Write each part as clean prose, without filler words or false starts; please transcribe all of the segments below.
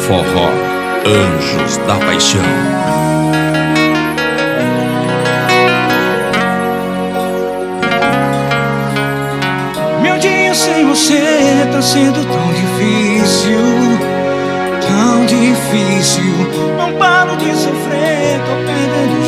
Forró, Anjos da Paixão. Meu dia sem você tá sendo tão difícil, tão difícil. Não paro de sofrer, tô perdendo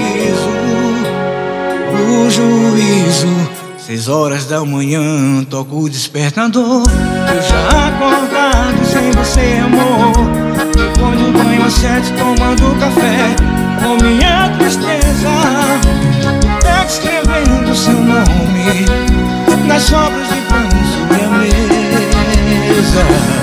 o juízo. 6 horas da manhã, toco o despertador. Eu já acordado sem você, amor. Depois do banho às 7, tomando café com minha tristeza. Pego escrevendo seu nome nas sobras de pão sobre a mesa.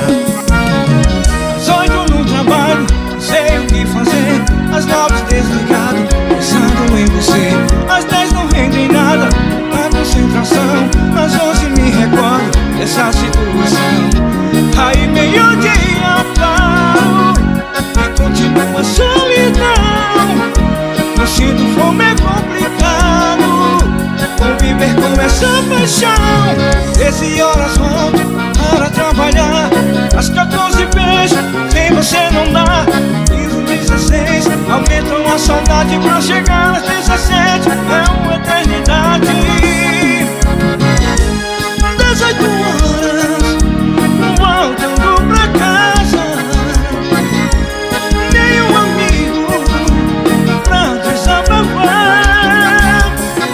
Às 8 no trabalho, não sei o que fazer. Às 9 desligado, pensando em você. Às 10 não rende em nada a concentração. Às 11 me recordo dessa situação. Aí meio-dia paro e continua a solidão. Não sinto fome, é complicado conviver com essa paixão. 13 horas volto para trabalhar, às 14 beijo, sem você não dá. 15, 16, aumentam a saudade pra chegar às 17. É uma eternidade. 18 horas, voltando pra casa. Nenhum amigo pra desabafar.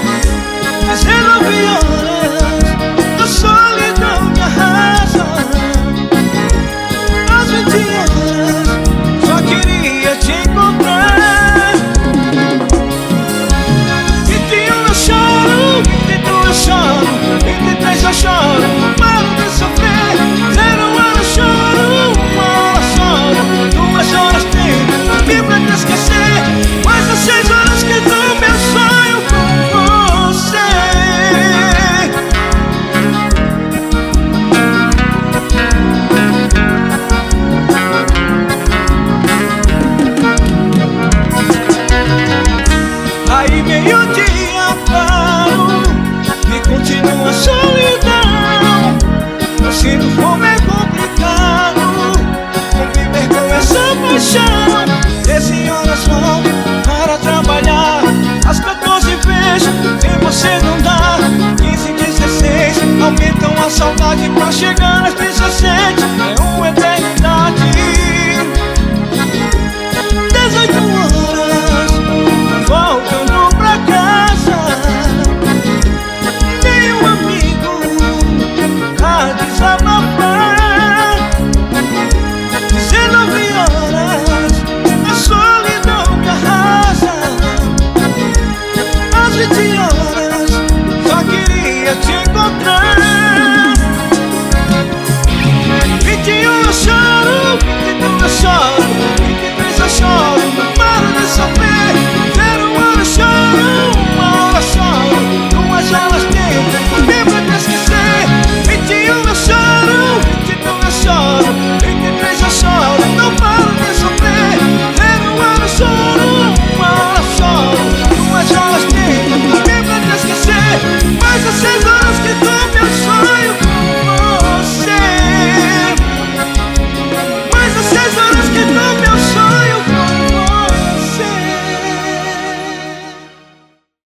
19 horas, a solidão me arrasa. Às 20 horas, só queria te encontrar. 21 eu choro, 22 eu choro, 23 eu choro, paro de sofrer. 0 hora eu choro, 1 hora choro, 2 horas tenho me pra te esquecer. Mas às 6 horas que dou meu sonho com você. Aí meio-dia paro e continua a solidão. Não sinto fome, é complicado conviver com essa paixão. 13 horas volto para trabalhar, às 14 vejo, sem você não dá. 15, 16, aumentam a saudade pra chegar